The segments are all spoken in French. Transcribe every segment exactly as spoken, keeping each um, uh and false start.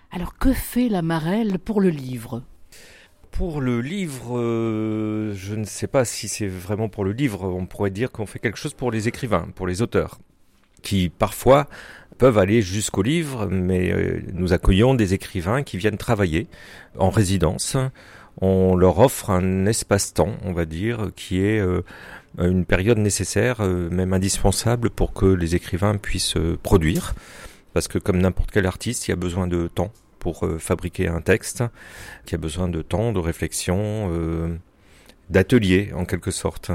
Alors que fait la Marelle pour le livre ? Pour le livre, euh, je ne sais pas si c'est vraiment pour le livre. On pourrait dire qu'on fait quelque chose pour les écrivains, pour les auteurs, qui parfois peuvent aller jusqu'au livre, mais euh, nous accueillons des écrivains qui viennent travailler en résidence. On leur offre un espace-temps, on va dire, qui est euh, une période nécessaire, euh, même indispensable pour que les écrivains puissent euh, produire. Parce que comme n'importe quel artiste, il y a besoin de temps pour euh, fabriquer un texte, qui a besoin de temps, de réflexion, euh, d'atelier en quelque sorte.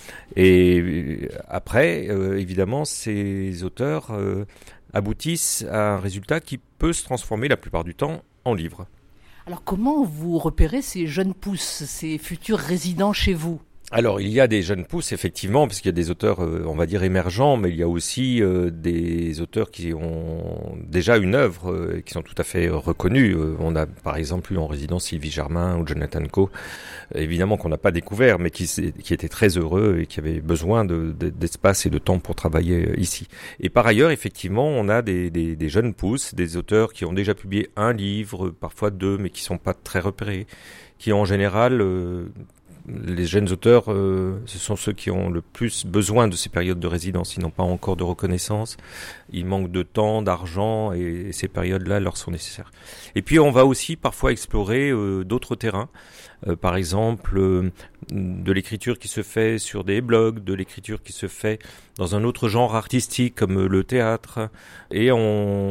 Et après, euh, évidemment, ces auteurs euh, aboutissent à un résultat qui peut se transformer la plupart du temps en livre. Alors comment vous repérez ces jeunes pousses, ces futurs résidents chez vous ? Alors, il y a des jeunes pousses, effectivement, parce qu'il y a des auteurs, euh, on va dire, émergents, mais il y a aussi euh, des auteurs qui ont déjà une œuvre, euh, qui sont tout à fait reconnus. Euh, on a, par exemple, eu en résidence Sylvie Germain ou Jonathan Coe, évidemment qu'on n'a pas découvert, mais qui, qui étaient très heureux et qui avaient besoin de, de, d'espace et de temps pour travailler ici. Et par ailleurs, effectivement, on a des, des, des jeunes pousses, des auteurs qui ont déjà publié un livre, parfois deux, mais qui sont pas très repérés, qui en général... Euh, Les jeunes auteurs, euh, ce sont ceux qui ont le plus besoin de ces périodes de résidence. Ils n'ont pas encore de reconnaissance, ils manquent de temps, d'argent, et, et ces périodes-là leur sont nécessaires. Et puis on va aussi parfois explorer euh, d'autres terrains, euh, par exemple euh, de l'écriture qui se fait sur des blogs, de l'écriture qui se fait dans un autre genre artistique comme le théâtre, et on,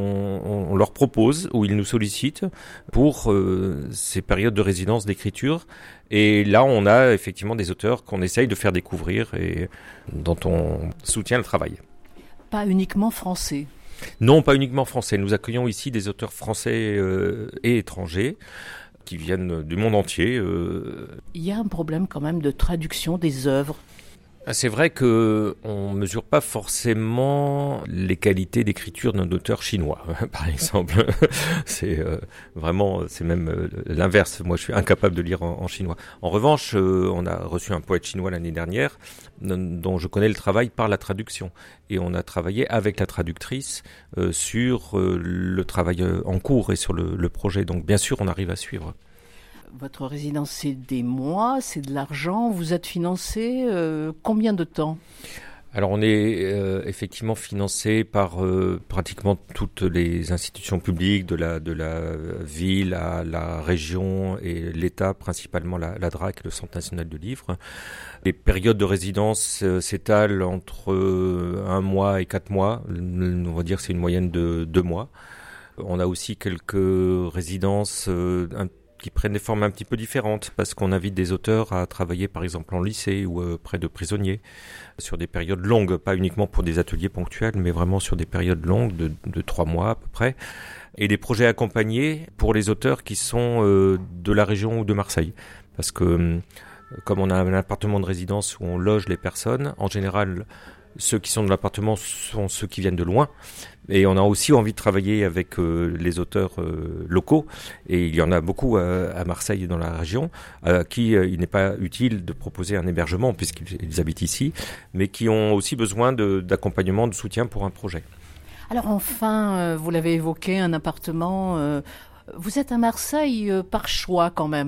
on, on leur propose, ou ils nous sollicitent, pour euh, ces périodes de résidence d'écriture. Et là, on a effectivement des auteurs qu'on essaye de faire découvrir et dont on soutient le travail. Pas uniquement français ? Non, pas uniquement français. Nous accueillons ici des auteurs français euh, et étrangers qui viennent du monde entier. Euh. Il y a un problème quand même de traduction des œuvres. C'est vrai que on mesure pas forcément les qualités d'écriture d'un auteur chinois, par exemple. C'est euh, vraiment, c'est même euh, l'inverse. Moi, je suis incapable de lire en, en chinois. En revanche, euh, on a reçu un poète chinois l'année dernière, dont je connais le travail par la traduction. Et on a travaillé avec la traductrice euh, sur euh, le travail en cours et sur le, le projet. Donc, bien sûr, on arrive à suivre. Votre résidence, c'est des mois, c'est de l'argent. Vous êtes financé euh, combien de temps ? Alors on est euh, effectivement financé par euh, pratiquement toutes les institutions publiques de la de la ville à la région et l'État, principalement la, la D R A C, le Centre national du livre. Les périodes de résidence euh, s'étalent entre euh, un mois et quatre mois. On va dire que c'est une moyenne de deux mois. On a aussi quelques résidences euh, un qui prennent des formes un petit peu différentes, parce qu'on invite des auteurs à travailler par exemple en lycée ou euh, près de prisonniers, sur des périodes longues, pas uniquement pour des ateliers ponctuels, mais vraiment sur des périodes longues de, de trois mois à peu près, et des projets accompagnés pour les auteurs qui sont euh, de la région ou de Marseille, parce que euh, comme on a un appartement de résidence où on loge les personnes, en général ceux qui sont dans l'appartement sont ceux qui viennent de loin. Et on a aussi envie de travailler avec euh, les auteurs euh, locaux. Et il y en a beaucoup à, à Marseille et dans la région, à qui euh, il n'est pas utile de proposer un hébergement puisqu'ils habitent ici, mais qui ont aussi besoin de, d'accompagnement, de soutien pour un projet. Alors enfin, euh, vous l'avez évoqué, un appartement. Euh, vous êtes à Marseille euh, par choix quand même ?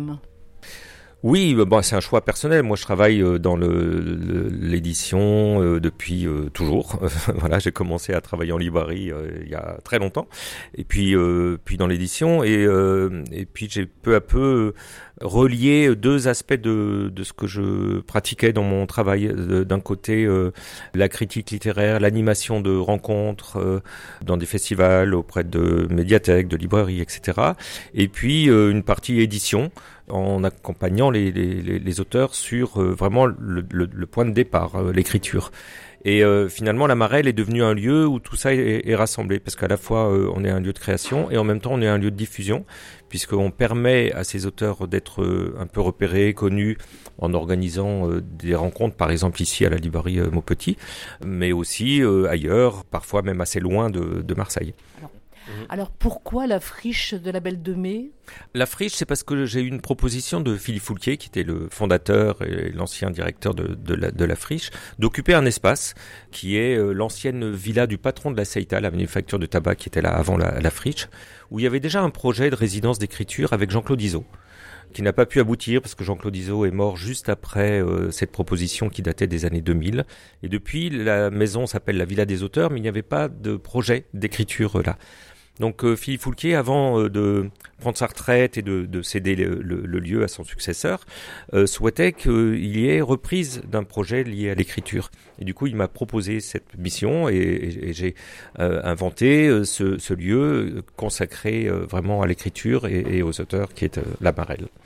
Oui, bon, c'est un choix personnel. Moi, je travaille dans le, le, l'édition euh, depuis euh, toujours. Voilà, j'ai commencé à travailler en librairie euh, il y a très longtemps, et puis euh, puis dans l'édition, et euh, et puis j'ai peu à peu relié deux aspects de de ce que je pratiquais dans mon travail. D'un côté, euh, la critique littéraire, l'animation de rencontres euh, dans des festivals, auprès de médiathèques, de librairies, et cetera. Et puis euh, une partie édition, en accompagnant les, les, les auteurs sur euh, vraiment le, le, le point de départ, euh, l'écriture. Et euh, finalement, la Marelle est devenue un lieu où tout ça est, est rassemblé, parce qu'à la fois euh, on est un lieu de création et en même temps on est un lieu de diffusion, puisqu'on permet à ces auteurs d'être euh, un peu repérés, connus, en organisant euh, des rencontres, par exemple ici à la librairie euh, Maupetit, mais aussi euh, ailleurs, parfois même assez loin de, de Marseille. Alors, Alors pourquoi la friche de la Belle de Mai ? La friche, c'est parce que j'ai eu une proposition de Philippe Foulquier, qui était le fondateur et l'ancien directeur de, de, la, de la friche, d'occuper un espace qui est l'ancienne villa du patron de la Seita, la manufacture de tabac qui était là avant la, la friche, où il y avait déjà un projet de résidence d'écriture avec Jean-Claude Izzo, qui n'a pas pu aboutir parce que Jean-Claude Izzo est mort juste après euh, cette proposition qui datait des années deux mille. Et depuis, la maison s'appelle la Villa des Auteurs, mais il n'y avait pas de projet d'écriture euh, là. Donc euh, Philippe Foulquier, avant euh, de prendre sa retraite et de, de céder le, le, le lieu à son successeur, euh, souhaitait qu'il y ait reprise d'un projet lié à l'écriture. Et du coup, il m'a proposé cette mission et, et, et j'ai euh, inventé euh, ce, ce lieu consacré euh, vraiment à l'écriture et, et aux auteurs qui est euh, la Marelle.